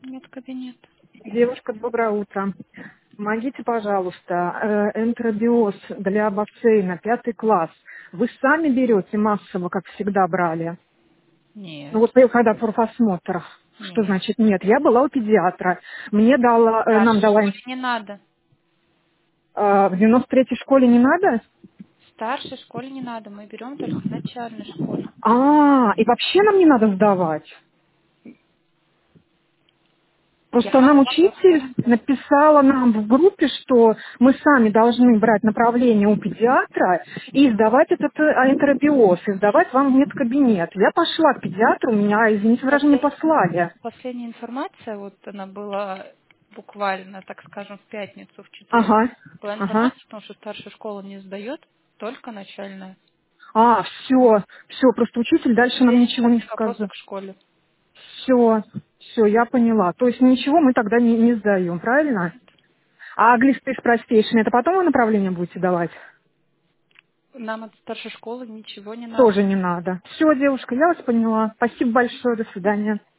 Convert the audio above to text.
Нет, кабинет. Девушка, доброе утро. Помогите, пожалуйста, энтеробиоз для бассейна, 5 класс. Вы сами берете массово, как всегда брали? Ну Нет, вот когда профосмотр. Что нет. значит нет? Я была у педиатра. Мне дала, В нам старшей дала, школе не надо. в 93-й школе не надо? В старшей школе не надо. Мы берем только в начальной школе. И вообще нам не надо сдавать. Я Просто нам могла бы... учитель написала нам в группе, что мы сами должны брать направление у педиатра и сдавать этот энтеробиоз, и сдавать вам в медкабинет. Я пошла к педиатру, меня, извините, даже не послали. Последняя информация, вот она была буквально, так скажем, в пятницу, в четверг. Ага, Была ага. информация о том, что старшая школа не сдает, только начальная. Все, просто учитель дальше нам Здесь ничего не никаких сказал. вопросов к школе. Все, я поняла. То есть ничего мы тогда не сдаем, правильно? А глисты с простейшими, это потом вы направление будете давать? Нам от старшей школы ничего не надо. Тоже не надо. Все, девушка, я вас поняла. Спасибо большое, до свидания.